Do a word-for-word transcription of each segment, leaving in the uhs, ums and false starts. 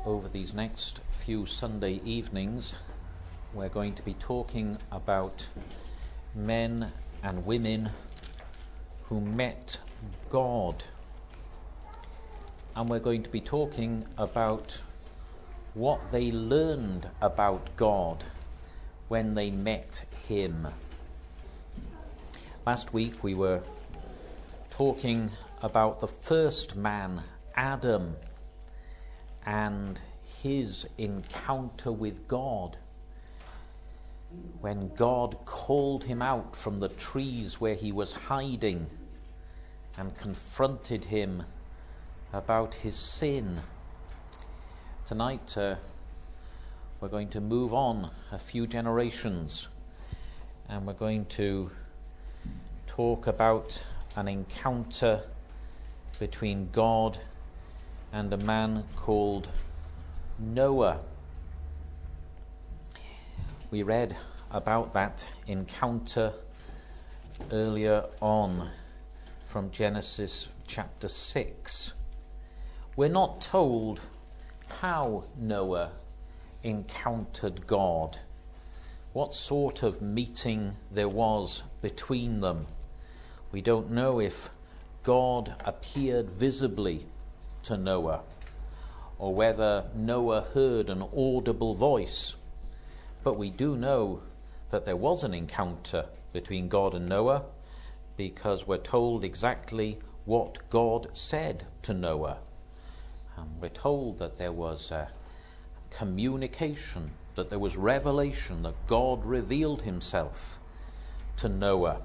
over these next few Sunday evenings, we're going to be talking about men and women who met God. And we're going to be talking about what they learned about God when they met Him. Last week we were talking about the first man, Adam, and his encounter with God, when God called him out from the trees where he was hiding and confronted him about his sin. Tonight uh, we're going to move on a few generations, and we're going to talk about an encounter between God and a man called Noah. We read about that encounter earlier on from Genesis chapter six. We're not told how Noah encountered God, what sort of meeting there was between them. We don't know if God appeared visibly to Noah, or whether Noah heard an audible voice. But we do know that there was an encounter between God and Noah, because we're told exactly what God said to Noah. And we're told that there was a communication, that there was revelation, that God revealed himself to Noah.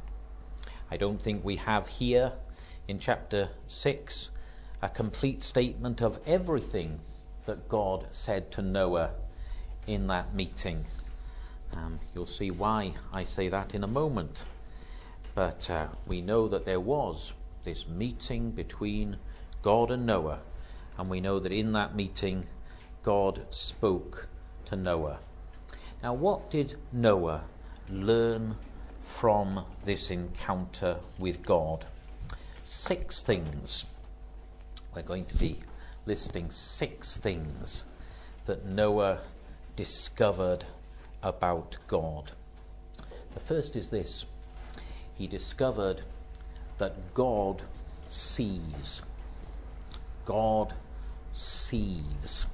I don't think we have here in chapter six a complete statement of everything that God said to Noah in that meeting. Um, you'll see why I say that in a moment. But uh, we know that there was this meeting between God and Noah, and we know that in that meeting God spoke to Noah. Now, what did Noah learn from this encounter with God? Six things. We're going to be listing six things that Noah discovered about God. The first is this: he discovered that God sees. God sees.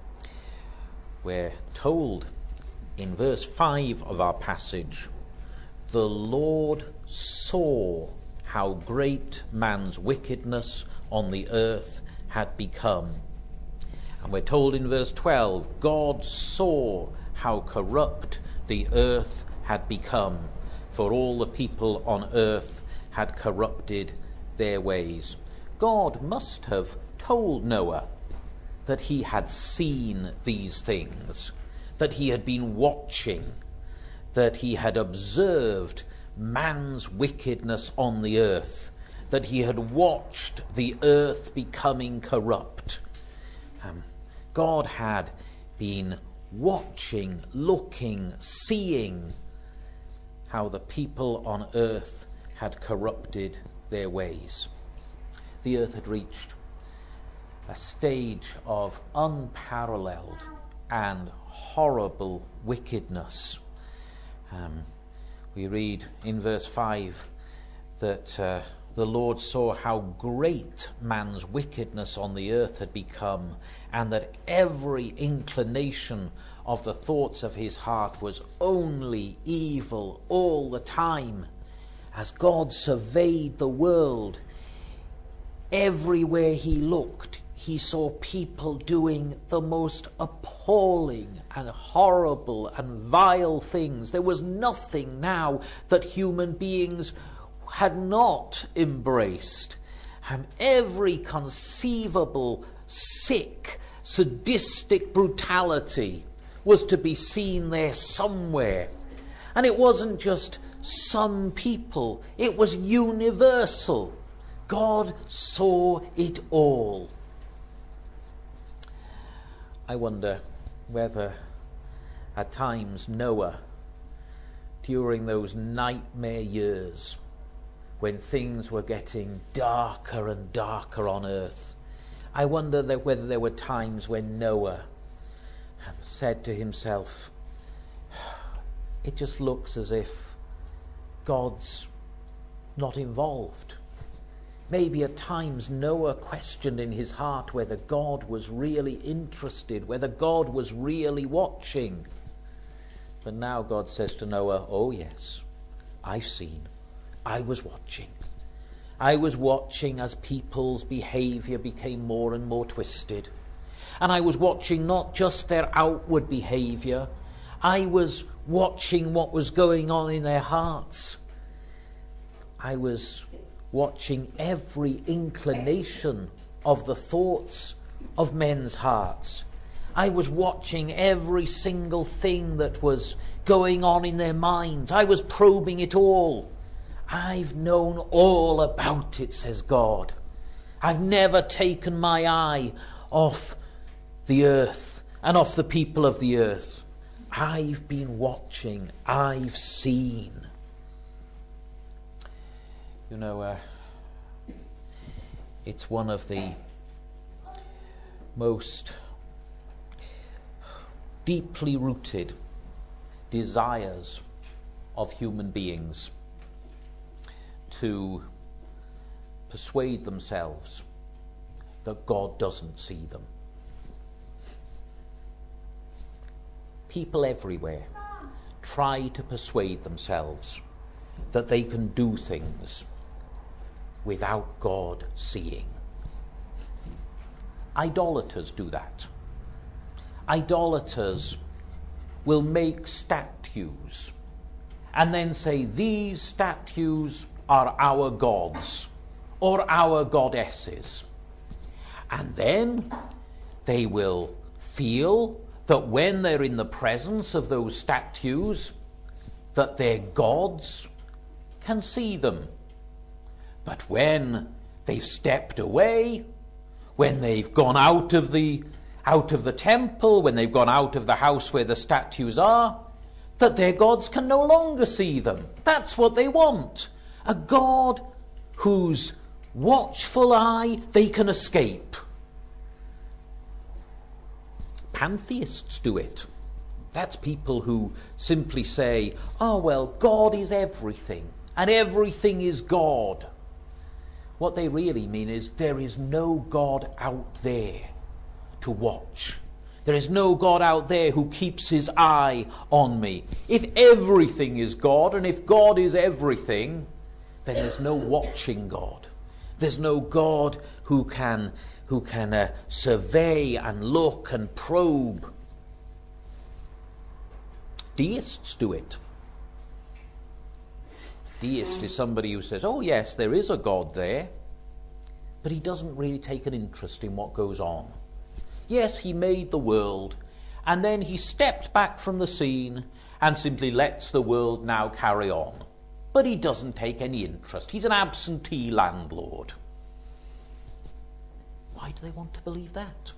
We're told in verse five of our passage, the Lord saw how great man's wickedness on the earth had become. And we're told in verse twelve, God saw how corrupt the earth had become, for all the people on earth had corrupted their ways. God must have told Noah that he had seen these things, that he had been watching, that he had observed man's wickedness on the earth, that he had watched the earth becoming corrupt. Um, God had been watching, looking, seeing how the people on earth had corrupted their ways. The earth had reached a stage of unparalleled and horrible wickedness. Um, we read in verse five that uh, the Lord saw how great man's wickedness on the earth had become, and that every inclination of the thoughts of his heart was only evil all the time. As God surveyed the world, everywhere he looked, he saw people doing the most appalling and horrible and vile things. There was nothing now that human beings had not embraced. And every conceivable sick, sadistic brutality was to be seen there somewhere. And it wasn't just some people, it was universal. God saw it all. I wonder whether at times Noah, during those nightmare years when things were getting darker and darker on earth, I wonder that whether there were times when Noah said to himself, it just looks as if God's not involved. Maybe at times Noah questioned in his heart whether God was really interested, whether God was really watching. But now God says to Noah, oh yes, I've seen. I was watching. I was watching as people's behavior became more and more twisted. And I was watching not just their outward behavior, I was watching what was going on in their hearts. I was watching every inclination of the thoughts of men's hearts. I was watching every single thing that was going on in their minds. I was probing it all. I've known all about it, says God. I've never taken my eye off the earth and off the people of the earth. I've been watching. I've seen. You know, uh, it's one of the most deeply rooted desires of human beings to persuade themselves that God doesn't see them. People everywhere try to persuade themselves that they can do things without God seeing. Idolaters do that. Idolaters will make statues and then say, these statues are our gods or our goddesses. And then they will feel that when they're in the presence of those statues, that their gods can see them. But when they've stepped away, when they've gone out of the out of the temple, when they've gone out of the house where the statues are, that their gods can no longer see them. That's what they want. A God whose watchful eye they can escape. Pantheists do it. That's people who simply say, oh well, God is everything, and everything is God. What they really mean is there is no God out there to watch. There is no God out there who keeps his eye on me. If everything is God, and if God is everything, then there's no watching God. There's no God who can who can uh, survey and look and probe. Deists do it. Deist is somebody who says, oh yes, there is a God there, but he doesn't really take an interest in what goes on. Yes, he made the world, and then he stepped back from the scene and simply lets the world now carry on. But he doesn't take any interest. He's an absentee landlord. Why do they want to believe that?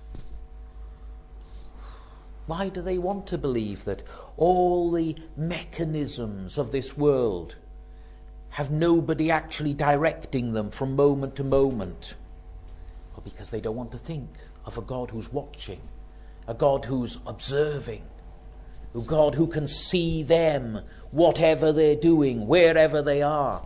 Why do they want to believe that all the mechanisms of this world have nobody actually directing them from moment to moment? Well, because they don't want to think of a God who's watching, a God who's observing, a God who can see them, whatever they're doing, wherever they are.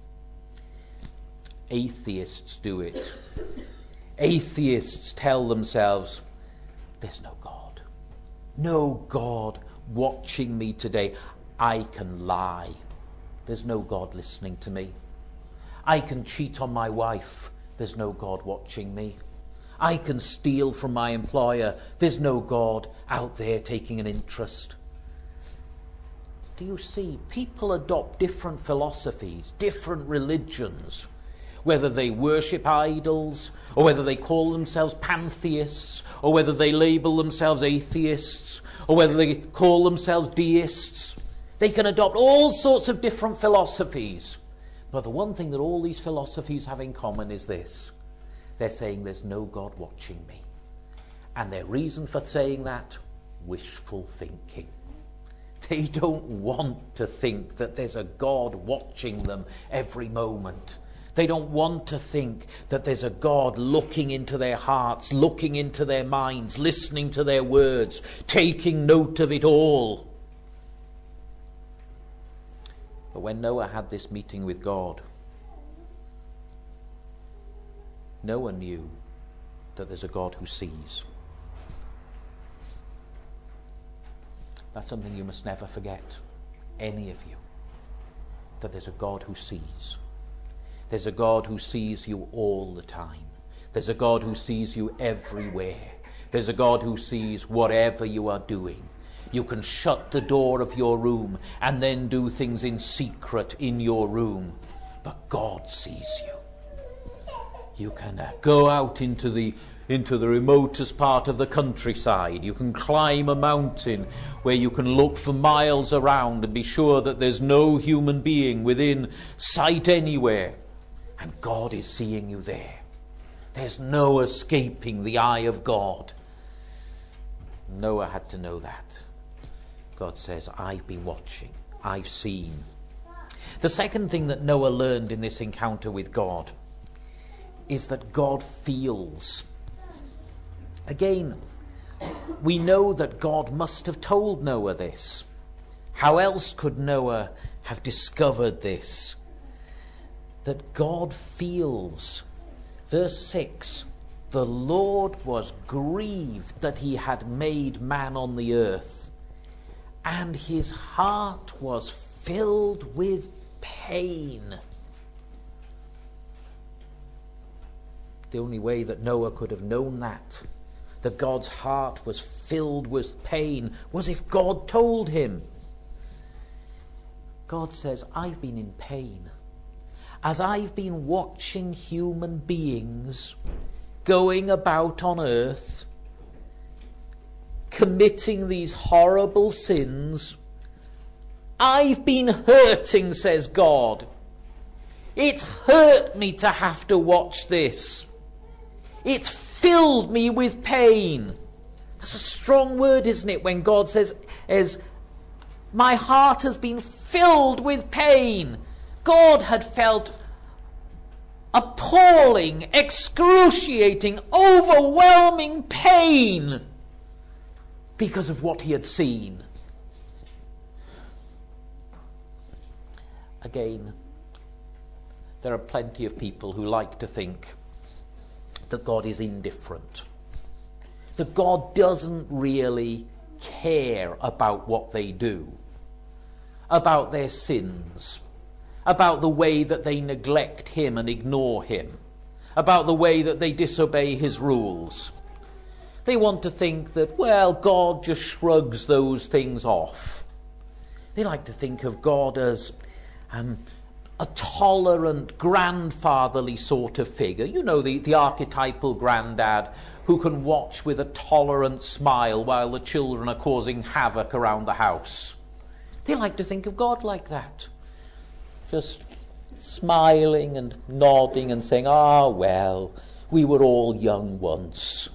Atheists do it. Atheists tell themselves, there's no God. No God watching me today. I can lie. There's no God listening to me. I can cheat on my wife. There's no God watching me. I can steal from my employer. There's no God out there taking an interest. Do you see? People adopt different philosophies, different religions, whether they worship idols, or whether they call themselves pantheists, or whether they label themselves atheists, or whether they call themselves deists. They can adopt all sorts of different philosophies. But the one thing that all these philosophies have in common is this. They're saying there's no God watching me. And their reason for saying that? Wishful thinking. They don't want to think that there's a God watching them every moment. They don't want to think that there's a God looking into their hearts, looking into their minds, listening to their words, taking note of it all. But when Noah had this meeting with God, Noah knew that there's a God who sees. That's something you must never forget, any of you, that there's a God who sees. There's a God who sees you all the time. There's a God who sees you everywhere. There's a God who sees whatever you are doing. You can shut the door of your room and then do things in secret in your room, but God sees you. You can uh, go out into the into the remotest part of the countryside. You can climb a mountain where you can look for miles around and be sure that there's no human being within sight anywhere. And God is seeing you there. There's no escaping the eye of God. Noah had to know that. God says, I've been watching. I've seen. The second thing that Noah learned in this encounter with God is that God feels. Again, we know that God must have told Noah this. How else could Noah have discovered this? That God feels. Verse six, the Lord was grieved that he had made man on the earth, and his heart was filled with pain. The only way that Noah could have known that, that God's heart was filled with pain, was if God told him. God says, I've been in pain. As I've been watching human beings going about on earth, committing these horrible sins, I've been hurting, says God. It's hurt me to have to watch this. It's filled me with pain. That's a strong word, isn't it, when God says, as my heart has been filled with pain. God had felt appalling, excruciating, overwhelming pain because of what he had seen. Again, there are plenty of people who like to think that God is indifferent, that God doesn't really care about what they do, about their sins, about the way that they neglect him and ignore him, about the way that they disobey his rules. They want to think that, well, God just shrugs those things off. They like to think of God as um, a tolerant, grandfatherly sort of figure. You know, the, the archetypal granddad who can watch with a tolerant smile while the children are causing havoc around the house. They like to think of God like that. Just smiling and nodding and saying, ah, well, we were all young once.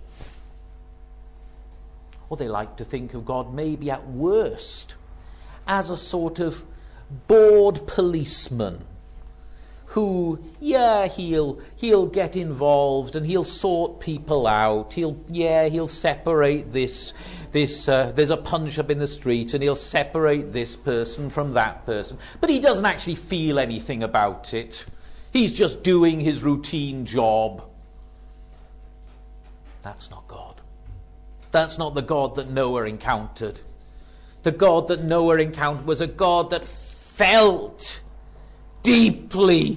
Or they like to think of God maybe at worst as a sort of bored policeman who, yeah, he'll he'll get involved and he'll sort people out. He'll, yeah, he'll separate this, this, uh, there's a punch up in the street and he'll separate this person from that person. But he doesn't actually feel anything about it. He's just doing his routine job. That's not God. That's not the God that Noah encountered. The God that Noah encountered was a God that felt deeply,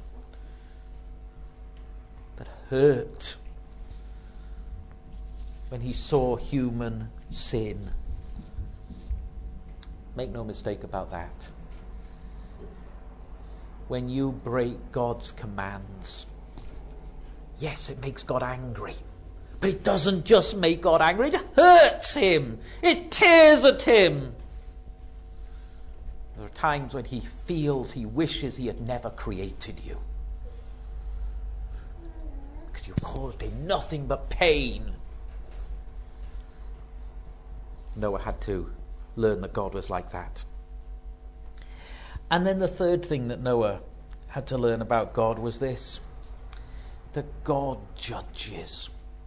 that hurt when he saw human sin. Make no mistake about that. When you break God's commands, yes, it makes God angry. But it doesn't just make God angry, it hurts him. It tears at him. There are times when he feels, he wishes he had never created you. Because you caused him nothing but pain. Noah had to learn that God was like that. And then the third thing that Noah had to learn about God was this: that God judges.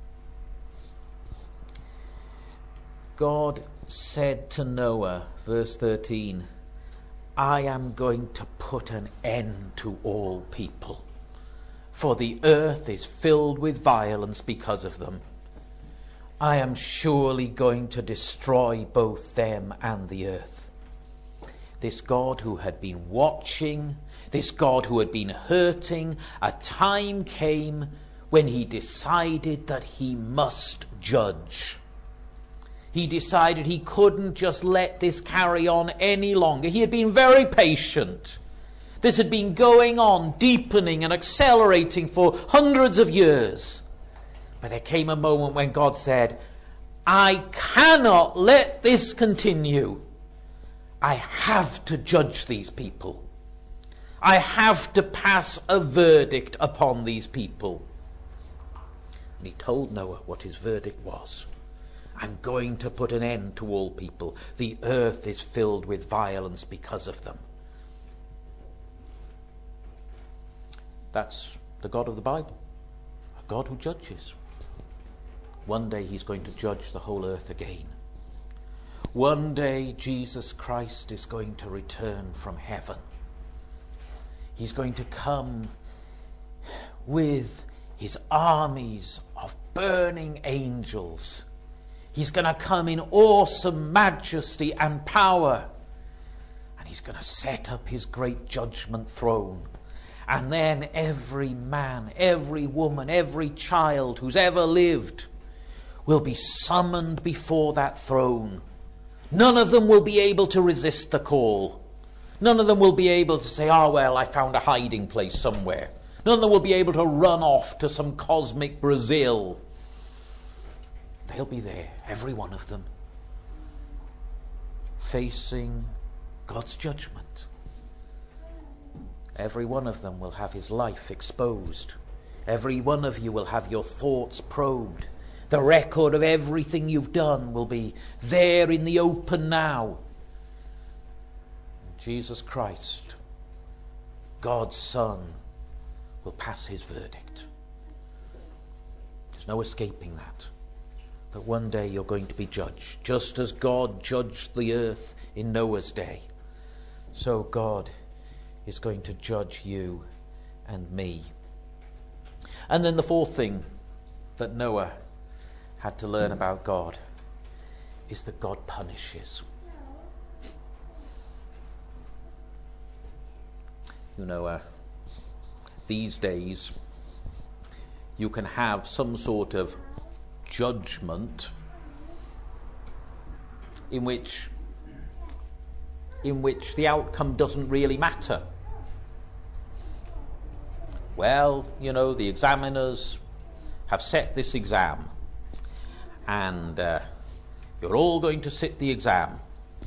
God said to Noah, verse thirteen, I am going to put an end to all people, for the earth is filled with violence because of them. I am surely going to destroy both them and the earth. This God who had been watching, this God who had been hurting, a time came when he decided that he must judge. He decided he couldn't just let this carry on any longer. He had been very patient. This had been going on, deepening and accelerating for hundreds of years. But there came a moment when God said, I cannot let this continue. I have to judge these people. I have to pass a verdict upon these people. And he told Noah what his verdict was. I'm going to put an end to all people. The earth is filled with violence because of them. That's the God of the Bible, a God who judges. One day he's going to judge the whole earth again. One day Jesus Christ is going to return from heaven. He's going to come with his armies of burning angels. He's going to come in awesome majesty and power. And he's going to set up his great judgment throne. And then every man, every woman, every child who's ever lived will be summoned before that throne. None of them will be able to resist the call. None of them will be able to say, oh, well, I found a hiding place somewhere. None of them will be able to run off to some cosmic Brazil. They'll be there, every one of them, facing God's judgment. Every one of them will have his life exposed. Every one of you will have your thoughts probed. The record of everything you've done will be there in the open now. Jesus Christ, God's Son, will pass his verdict. There's no escaping that. That one day you're going to be judged. Just as God judged the earth in Noah's day, so God is going to judge you and me. And then the fourth thing that Noah had to learn about God is that God punishes. You know, uh, these days you can have some sort of judgment in which in which the outcome doesn't really matter. Well, you know, the examiners have set this exam, and uh, you're all going to sit the exam.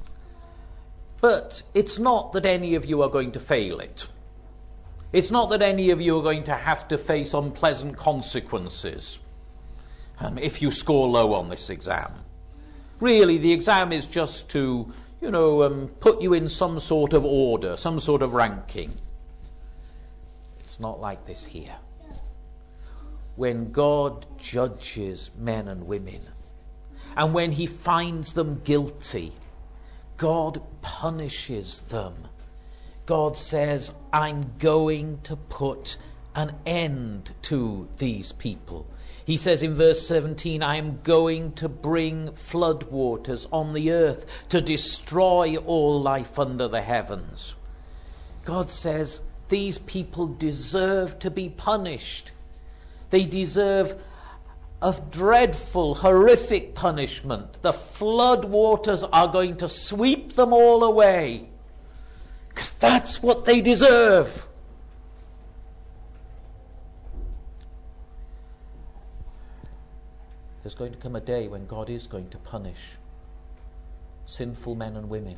But it's not that any of you are going to fail it. It's not that any of you are going to have to face unpleasant consequences um, if you score low on this exam. Really, the exam is just to, you know, um, put you in some sort of order, some sort of ranking. It's not like this here. When God judges men and women, and when he finds them guilty, God punishes them. God says, I'm going to put an end to these people. He says in verse seventeen, I am going to bring flood waters on the earth to destroy all life under the heavens. God says these people deserve to be punished. They deserve a dreadful, horrific punishment. The flood waters are going to sweep them all away, because that's what they deserve. There's going to come a day when God is going to punish sinful men and women.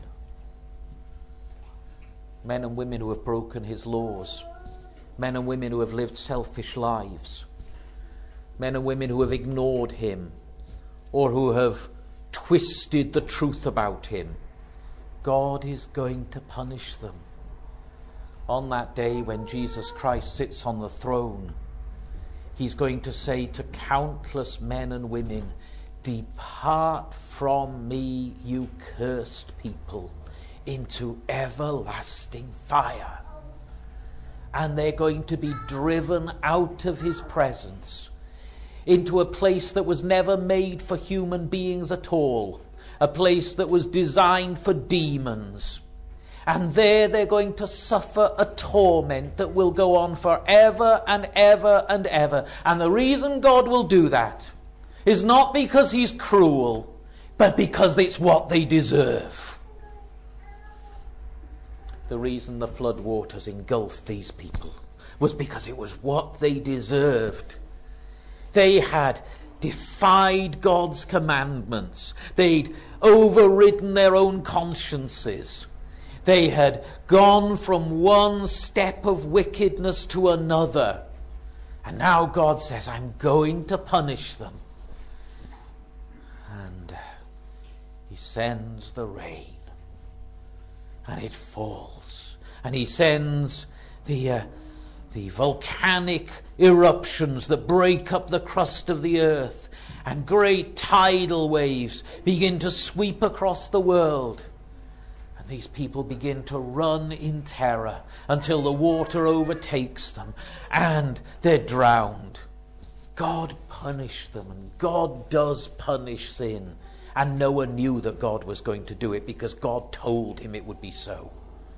Men and women who have broken his laws. Men and women who have lived selfish lives. Men and women who have ignored him, or who have twisted the truth about him. God is going to punish them. on that day when Jesus Christ sits on the throne, he's going to say to countless men and women, "Depart from me, you cursed people, into everlasting fire." And they're going to be driven out of his presence into a place that was never made for human beings at all, a place that was designed for demons. And there they're going to suffer a torment that will go on forever and ever and ever. And the reason God will do that is not because he's cruel, but because it's what they deserve. The reason the flood waters engulfed these people was because it was what they deserved. They had defied God's commandments. They'd overridden their own consciences. They had gone from one step of wickedness to another. And now God says, I'm going to punish them. And he sends the rain. And it falls. And he sends the uh, the volcanic eruptions that break up the crust of the earth. And great tidal waves begin to sweep across the world. And these people begin to run in terror until the water overtakes them. And they're drowned. God punished them. And God does punish sin. And Noah knew that God was going to do it because God told him it would be so.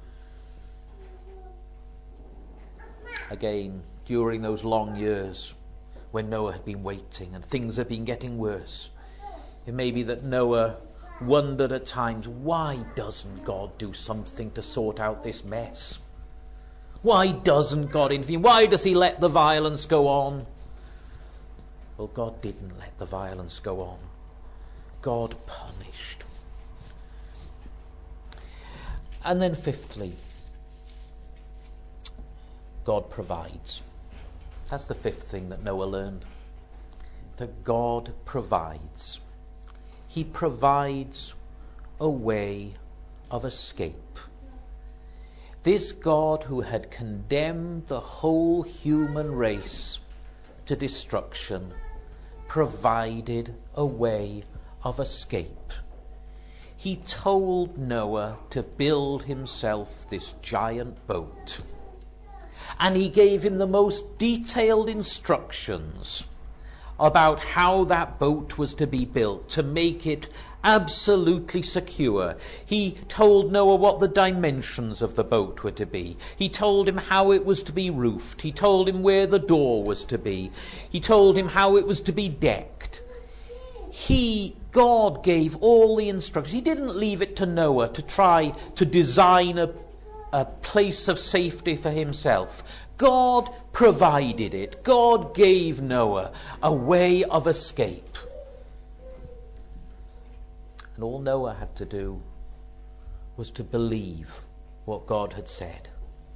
Again, during those long years when Noah had been waiting and things had been getting worse, it may be that Noah wondered at times, why doesn't God do something to sort out this mess? Why doesn't God intervene? Why does he let the violence go on? Well, God didn't let the violence go on. God punished. And then fifthly, God provides. That's the fifth thing that Noah learned. That God provides. He provides a way of escape. This God who had condemned the whole human race to destruction provided a way of escape. He told Noah to build himself this giant boat. And he gave him the most detailed instructions about how that boat was to be built to make it absolutely secure. He told Noah what the dimensions of the boat were to be. He told him how it was to be roofed. He told him where the door was to be. He told him how it was to be decked. He, God gave all the instructions. He didn't leave it to Noah to try to design a, a place of safety for himself. God provided it. God gave Noah a way of escape. And all Noah had to do was to believe what God had said.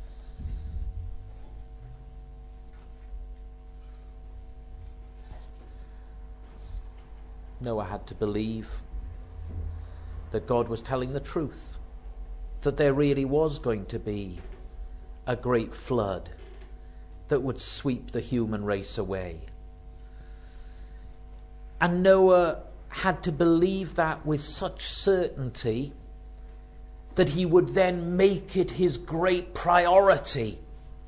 Noah had to believe that God was telling the truth, that there really was going to be a great flood that would sweep the human race away. And Noah had to believe that with such certainty that he would then make it his great priority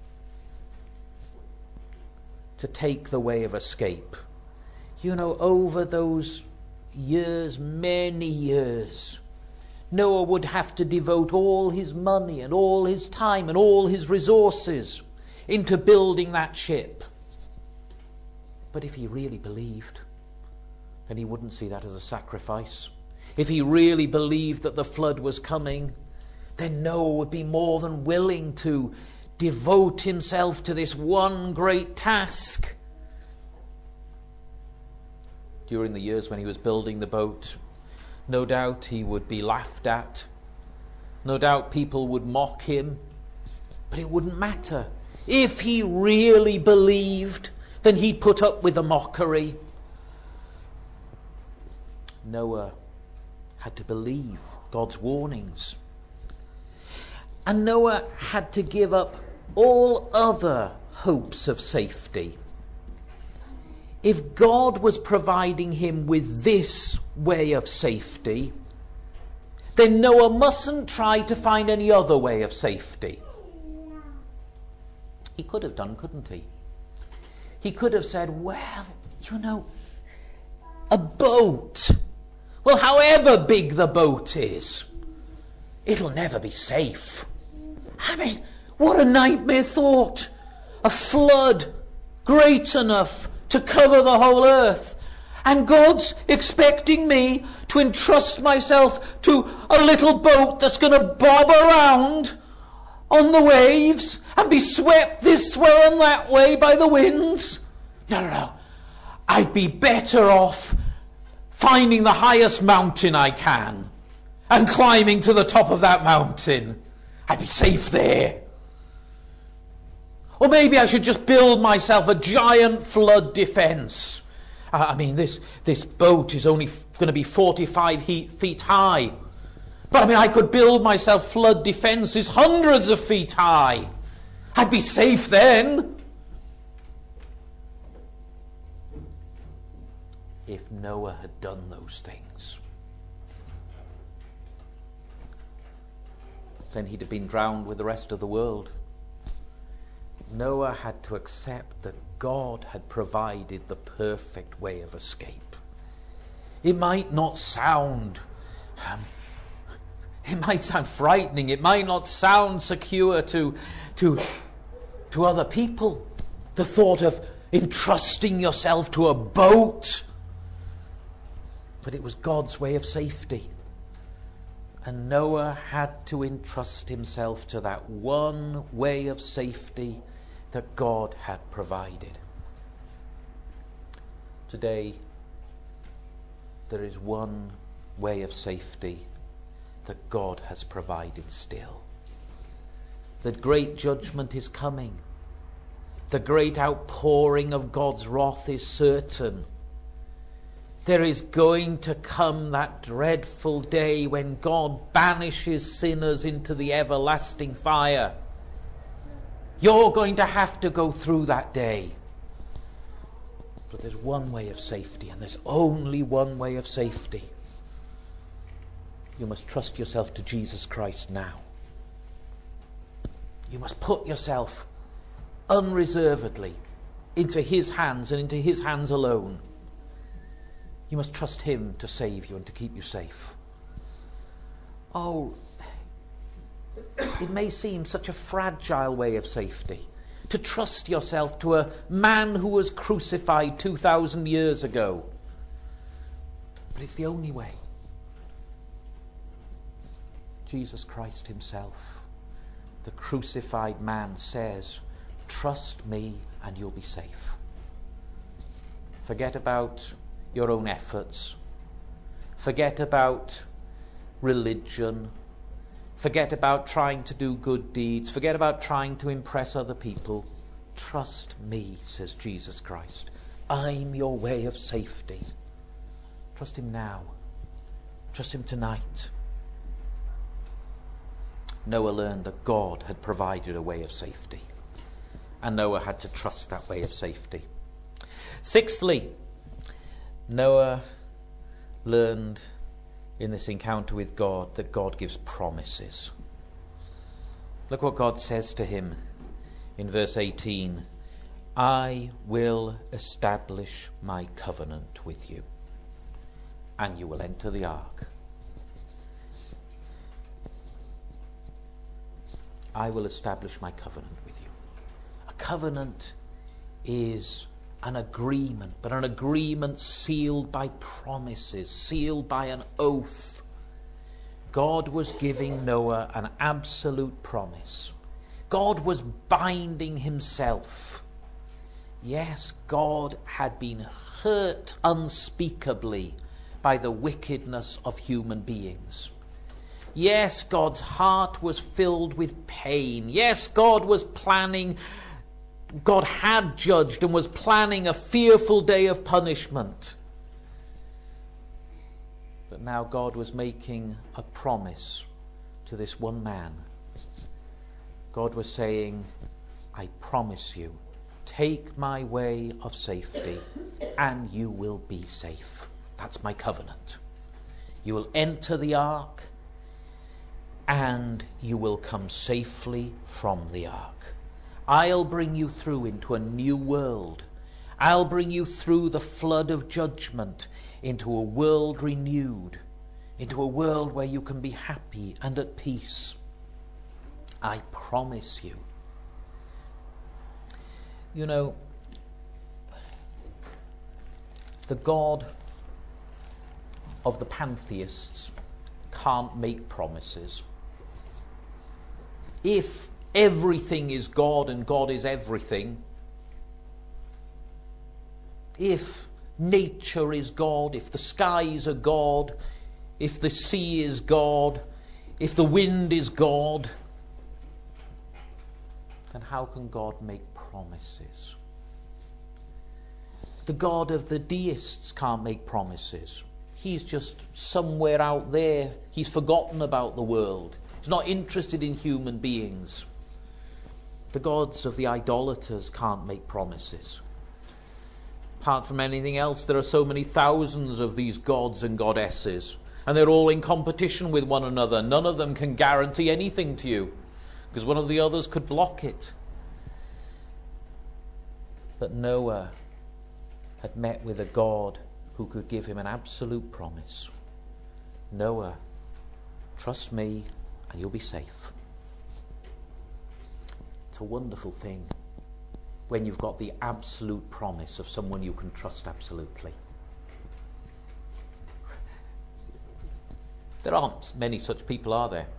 to take the way of escape. You know, over those years, many years, Noah would have to devote all his money and all his time and all his resources into building that ship. But if he really believed, then he wouldn't see that as a sacrifice. If he really believed that the flood was coming, then Noah would be more than willing to devote himself to this one great task. During the years when he was building the boat, no doubt he would be laughed at. No doubt people would mock him. But it wouldn't matter. If he really believed, then he'd put up with the mockery. Noah had to believe God's warnings. And Noah had to give up all other hopes of safety. If God was providing him with this way of safety, then Noah mustn't try to find any other way of safety. He could have done, couldn't he? He could have said, well, you know, a boat. Well, however big the boat is, it'll never be safe. I mean, what a nightmare thought. A flood great enough to cover the whole earth. And God's expecting me to entrust myself to a little boat that's going to bob around on the waves and be swept this way and that way by the winds. No, no, no. I'd be better off finding the highest mountain I can and climbing to the top of that mountain. I'd be safe there. Or maybe I should just build myself a giant flood defense. I mean, this, this boat is only going to be forty-five feet high. But I mean, I could build myself flood defenses hundreds of feet high. I'd be safe then. If Noah had done those things, then he'd have been drowned with the rest of the world. Noah had to accept that God had provided the perfect way of escape. It might not sound, um, it might sound frightening. It might not sound secure to, to, to other people. The thought of entrusting yourself to a boat. But it was God's way of safety. And Noah had to entrust himself to that one way of safety that God had provided. Today, there is one way of safety that God has provided still. The great judgment is coming. The great outpouring of God's wrath is certain. There is going to come that dreadful day when God banishes sinners into the everlasting fire. You're going to have to go through that day. But there's one way of safety, and there's only one way of safety. You must trust yourself to Jesus Christ now. You must put yourself unreservedly into his hands and into his hands alone. You must trust him to save you and to keep you safe. Oh, it may seem such a fragile way of safety to trust yourself to a man who was crucified two thousand years ago. But it's the only way. Jesus Christ himself, the crucified man, says, trust me and you'll be safe. Forget about your own efforts. Forget about religion. Forget about trying to do good deeds. Forget about trying to impress other people. Trust me, says Jesus Christ. I'm your way of safety. Trust him now. Trust him tonight. Noah learned that God had provided a way of safety. And Noah had to trust that way of safety. Sixthly, Noah learned in this encounter with God that God gives promises. Look what God says to him in verse eighteen. I will establish my covenant with you, and you will enter the ark. I will establish my covenant with you. A covenant is an agreement, but an agreement sealed by promises, sealed by an oath. God was giving Noah an absolute promise. God was binding himself. Yes, God had been hurt unspeakably by the wickedness of human beings. Yes, God's heart was filled with pain. Yes, God was planning God had judged and was planning a fearful day of punishment. But now God was making a promise to this one man God was saying, I promise you, take my way of safety and you will be safe. That's my covenant. You will enter the ark and you will come safely from the ark. I'll bring you through into a new world. I'll bring you through the flood of judgment into a world renewed, into a world where you can be happy and at peace. I promise you. You know, the God of the pantheists can't make promises. If everything is God and God is everything, if nature is God, if the skies are God, if the sea is God, if the wind is God, then how can God make promises? The God of the deists can't make promises. He's just somewhere out there. He's forgotten about the world. He's not interested in human beings. The gods of the idolaters can't make promises. Apart from anything else, there are so many thousands of these gods and goddesses, and they're all in competition with one another. None of them can guarantee anything to you, because one of the others could block it. But Noah had met with a God who could give him an absolute promise. Noah, trust me and you'll be safe. It's a wonderful thing when you've got the absolute promise of someone you can trust absolutely. There aren't many such people, are there?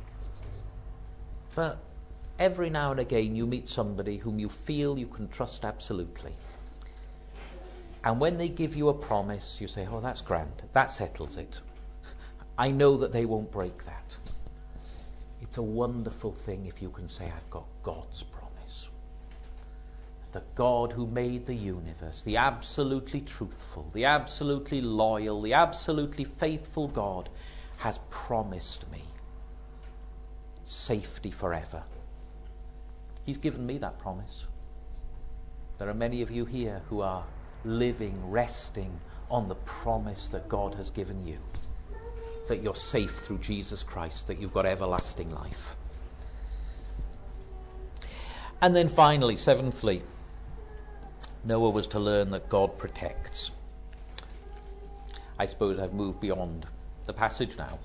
But every now and again you meet somebody whom you feel you can trust absolutely. And when they give you a promise, you say, oh, that's grand. That settles it. I know that they won't break that. It's a wonderful thing if you can say, I've got God's promise. The God who made the universe, the absolutely truthful, the absolutely loyal, the absolutely faithful God has promised me safety forever. He's given me that promise. There are many of you here who are living, resting on the promise that God has given you, that you're safe through Jesus Christ, that you've got everlasting life. And then finally, seventhly, Noah was to learn that God protects. I suppose I've moved beyond the passage now.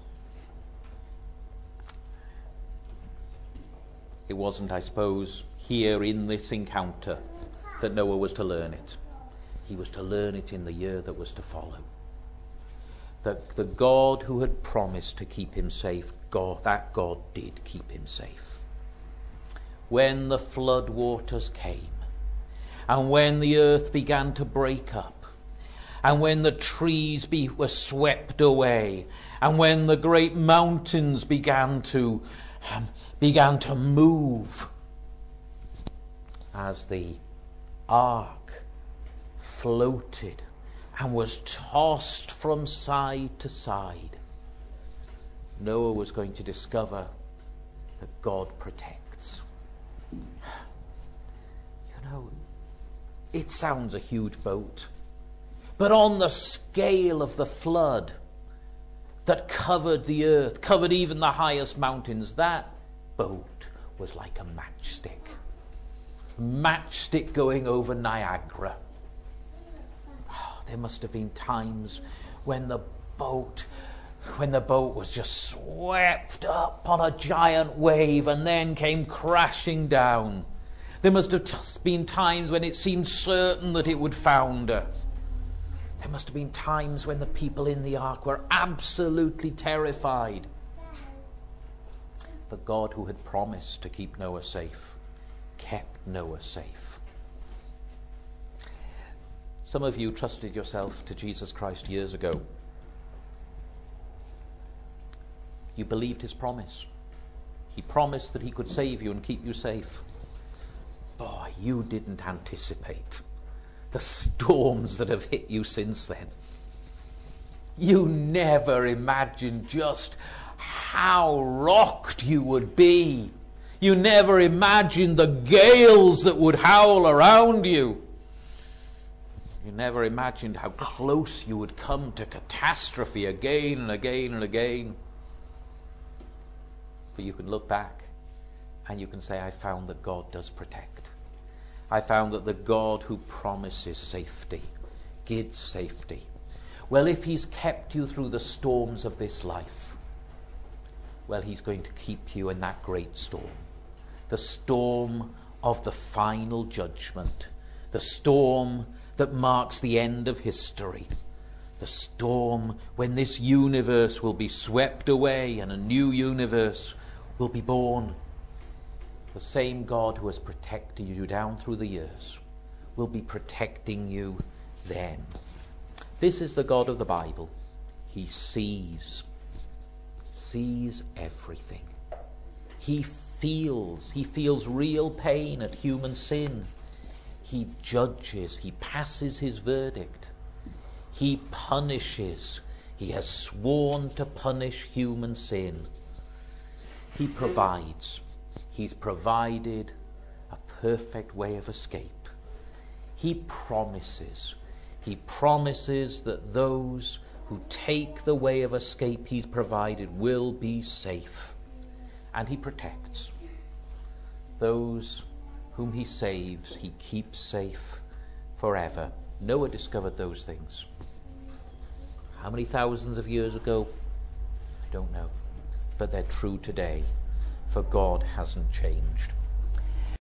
It wasn't, I suppose, here in this encounter that Noah was to learn it. He was to learn it in the year that was to follow. That the God who had promised to keep him safe, God, that God did keep him safe. When the flood waters came, and when the earth began to break up, and when the trees be, were swept away, and when the great mountains began to um, began to move, as the ark floated and was tossed from side to side, Noah was going to discover that God protects. You know, it sounds a huge boat, but on the scale of the flood that covered the earth, covered even the highest mountains, that boat was like a matchstick. Matchstick going over Niagara. Oh, there must have been times when the boat when the boat was just swept up on a giant wave and then came crashing down. There must have t- been times when it seemed certain that it would founder. There must have been times when the people in the ark were absolutely terrified. But God, who had promised to keep Noah safe, kept Noah safe. Some of you trusted yourself to Jesus Christ years ago. You believed his promise. He promised that he could save you and keep you safe. Boy, you didn't anticipate the storms that have hit you since then. You never imagined just how rocked you would be You never imagined the gales that would howl around you. You never imagined how close you would come to catastrophe again and again and again. But you can look back and you can say, I found that God does protect. I found that the God who promises safety gives safety. Well, if he's kept you through the storms of this life, well, he's going to keep you in that great storm. The storm of the final judgment. The storm that marks the end of history. The storm when this universe will be swept away and a new universe will be born. The same God who has protected you down through the years will be protecting you then. This is the God of the Bible. He sees, sees everything. He feels, he feels real pain at human sin. He judges, he passes his verdict. He punishes. He has sworn to punish human sin. He provides. He's provided a perfect way of escape. He promises. He promises that those who take the way of escape he's provided will be safe. And he protects. Those whom he saves, he keeps safe forever. Noah discovered those things. How many thousands of years ago? I don't know. But they're true today, for God hasn't changed.